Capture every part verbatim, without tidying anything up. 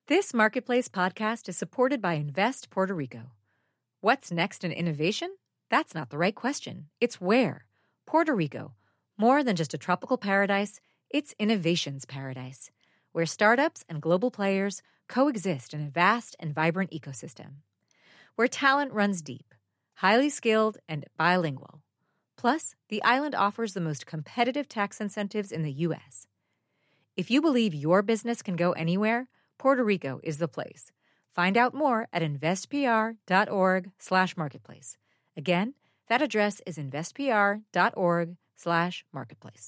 This Marketplace podcast is supported by Invest Puerto Rico. What's next in innovation? That's not the right question. It's where. Puerto Rico. More than just a tropical paradise, it's innovation's paradise, where startups and global players coexist in a vast and vibrant ecosystem. Where talent runs deep, highly skilled, and bilingual. Plus, the island offers the most competitive tax incentives in the U S. If you believe your business can go anywhere, Puerto Rico is the place. Find out more at investpr.org slash marketplace. Again, that address is investpr.org slash marketplace.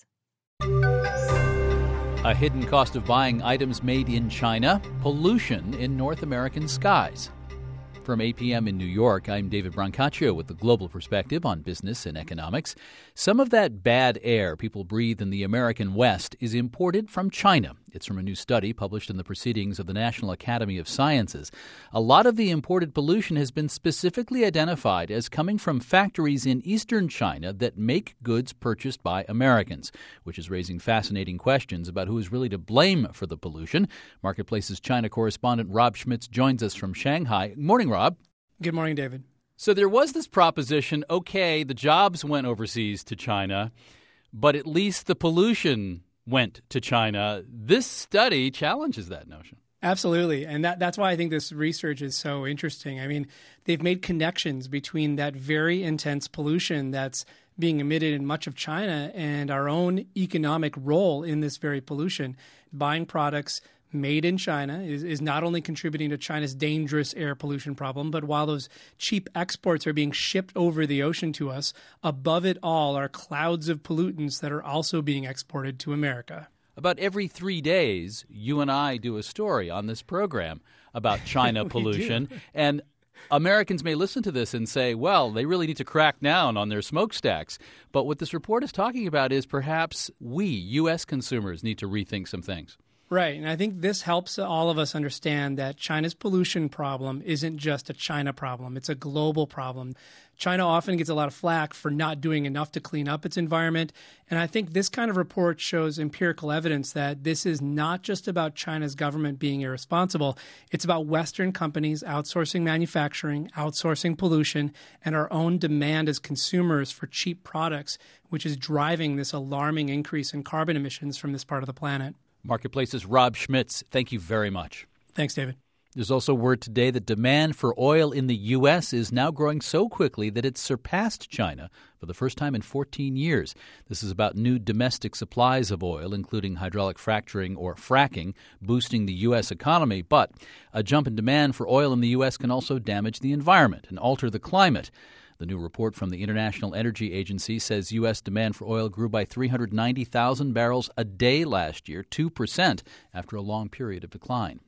A hidden cost of buying items made in China, pollution in North American skies. From A P M in New York, I'm David Brancaccio with the global perspective on business and economics. Some of that bad air people breathe in the American West is imported from China. It's from a new study published in the Proceedings of the National Academy of Sciences. A lot of the imported pollution has been specifically identified as coming from factories in eastern China that make goods purchased by Americans, which is raising fascinating questions about who is really to blame for the pollution. Marketplace's China correspondent Rob Schmitz joins us from Shanghai. Morning, Rob. Good morning, David. So there was this proposition, okay, the jobs went overseas to China, but at least the pollution went to China. This study challenges that notion. Absolutely. And that, that's why I think this research is so interesting. I mean, they've made connections between that very intense pollution that's being emitted in much of China and our own economic role in this very pollution. Buying products made in China is, is not only contributing to China's dangerous air pollution problem, but while those cheap exports are being shipped over the ocean to us, above it all are clouds of pollutants that are also being exported to America. About every three days, you and I do a story on this program about China pollution. And Americans may listen to this and say, well, they really need to crack down on their smokestacks. But what this report is talking about is perhaps we, U S consumers, need to rethink some things. Right. And I think this helps all of us understand that China's pollution problem isn't just a China problem. It's a global problem. China often gets a lot of flack for not doing enough to clean up its environment. And I think this kind of report shows empirical evidence that this is not just about China's government being irresponsible. It's about Western companies outsourcing manufacturing, outsourcing pollution, and our own demand as consumers for cheap products, which is driving this alarming increase in carbon emissions from this part of the planet. Marketplace's Rob Schmitz, thank you very much. Thanks, David. There's also word today that demand for oil in the U S is now growing so quickly that it's surpassed China for the first time in fourteen years. This is about new domestic supplies of oil, including hydraulic fracturing or fracking, boosting the U S economy. But a jump in demand for oil in the U S can also damage the environment and alter the climate. The new report from the International Energy Agency says U S demand for oil grew by three hundred ninety thousand barrels a day last year, two percent, after a long period of decline.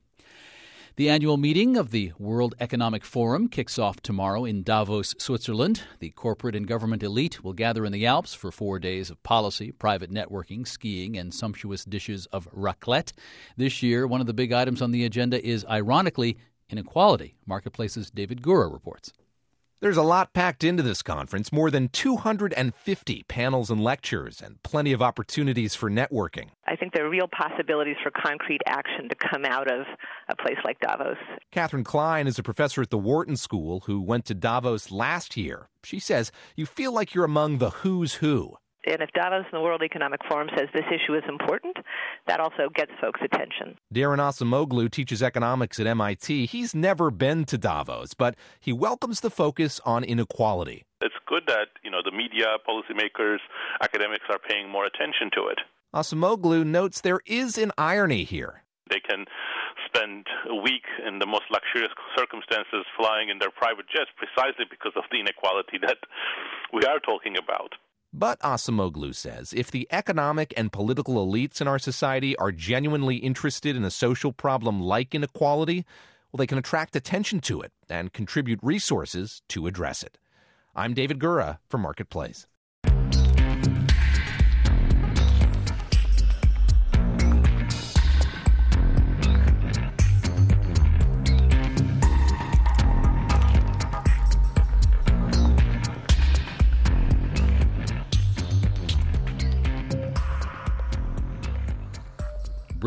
The annual meeting of the World Economic Forum kicks off tomorrow in Davos, Switzerland. The corporate and government elite will gather in the Alps for four days of policy, private networking, skiing, and sumptuous dishes of raclette. This year, one of the big items on the agenda is, ironically, inequality. Marketplace's David Gura reports. There's a lot packed into this conference, more than two hundred fifty panels and lectures, and plenty of opportunities for networking. I think there are real possibilities for concrete action to come out of a place like Davos. Catherine Klein is a professor at the Wharton School who went to Davos last year. She says you feel like you're among the who's who. And if Davos and the World Economic Forum says this issue is important, that also gets folks' attention. Daron Acemoglu teaches economics at M I T. He's never been to Davos, but he welcomes the focus on inequality. It's good that, you know, the media, policymakers, academics are paying more attention to it. Acemoglu notes there is an irony here. They can spend a week in the most luxurious circumstances flying in their private jets precisely because of the inequality that we are talking about. But Acemoglu says if the economic and political elites in our society are genuinely interested in a social problem like inequality, well, they can attract attention to it and contribute resources to address it. I'm David Gura for Marketplace.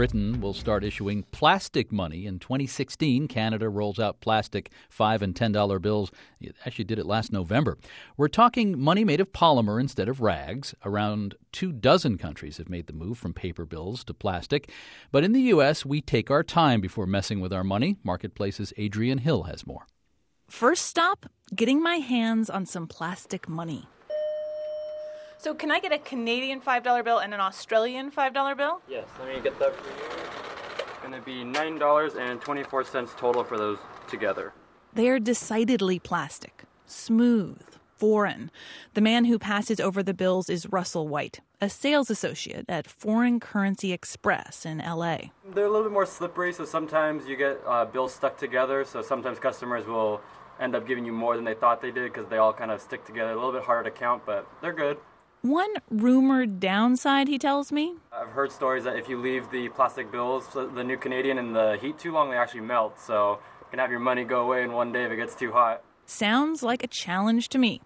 Britain will start issuing plastic money in twenty sixteen. Canada rolls out plastic five and ten dollar bills. It actually did it last November. We're talking money made of polymer instead of rags. Around two dozen countries have made the move from paper bills to plastic. But in the U S, we take our time before messing with our money. Marketplace's Adrienne Hill has more. First stop, getting my hands on some plastic money. So can I get a Canadian five dollar bill and an Australian five dollar bill? Yes, let me get that for you. It's going to be nine dollars and twenty-four cents total for those together. They're decidedly plastic, smooth, foreign. The man who passes over the bills is Russell White, a sales associate at Foreign Currency Express in L A. They're a little bit more slippery, so sometimes you get uh, bills stuck together. So sometimes customers will end up giving you more than they thought they did because they all kind of stick together. A little bit harder to count, but they're good. One rumored downside, he tells me. I've heard stories that if you leave the plastic bills, the new Canadian, in the heat too long, they actually melt. So you can have your money go away in one day if it gets too hot. Sounds like a challenge to me.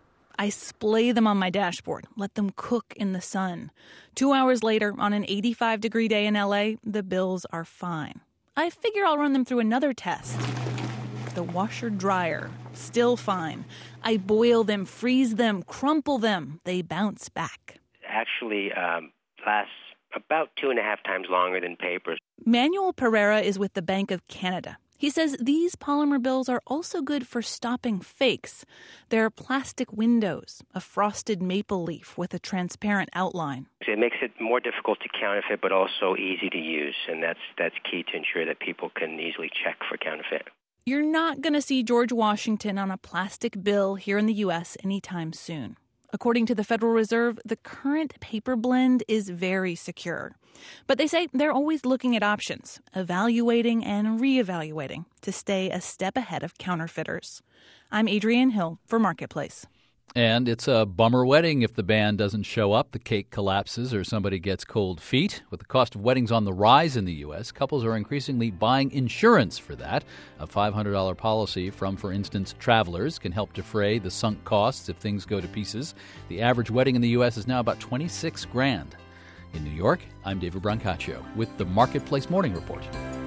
I splay them on my dashboard, let them cook in the sun. Two hours later, on an eighty-five degree day in L A, the bills are fine. I figure I'll run them through another test. The washer-dryer, still fine. I boil them, freeze them, crumple them. They bounce back. Actually um, lasts about two and a half times longer than paper. Manuel Pereira is with the Bank of Canada. He says these polymer bills are also good for stopping fakes. They're plastic windows, a frosted maple leaf with a transparent outline. It makes it more difficult to counterfeit, but also easy to use, and that's that's key to ensure that people can easily check for counterfeit. You're not going to see George Washington on a plastic bill here in the U S anytime soon. According to the Federal Reserve, the current paper blend is very secure. But they say they're always looking at options, evaluating and reevaluating to stay a step ahead of counterfeiters. I'm Adrienne Hill for Marketplace. And it's a bummer wedding if the band doesn't show up, the cake collapses, or somebody gets cold feet. With the cost of weddings on the rise in the U S, couples are increasingly buying insurance for that. A five hundred dollars policy from, for instance, Travelers can help defray the sunk costs if things go to pieces. The average wedding in the U S is now about twenty-six grand. In New York, I'm David Brancaccio with the Marketplace Morning Report.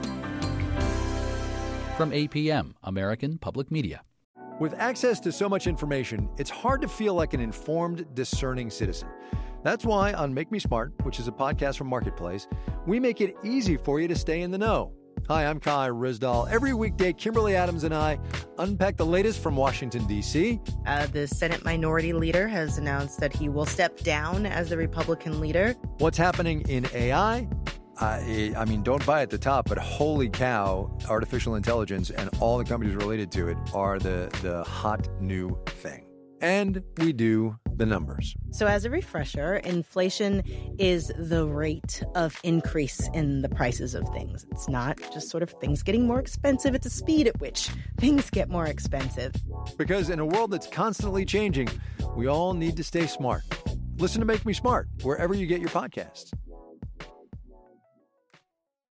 From A P M, American Public Media. With access to so much information, it's hard to feel like an informed, discerning citizen. That's why on Make Me Smart, which is a podcast from Marketplace, we make it easy for you to stay in the know. Hi, I'm Kai Rizdal. Every weekday, Kimberly Adams and I unpack the latest from Washington, D C Uh, the Senate Minority Leader has announced that he will step down as the Republican leader. What's happening in A I? I, I mean, don't buy at the top, but holy cow, artificial intelligence and all the companies related to it are the, the hot new thing. And we do the numbers. So as a refresher, inflation is the rate of increase in the prices of things. It's not just sort of things getting more expensive. It's the speed at which things get more expensive. Because in a world that's constantly changing, we all need to stay smart. Listen to Make Me Smart wherever you get your podcasts.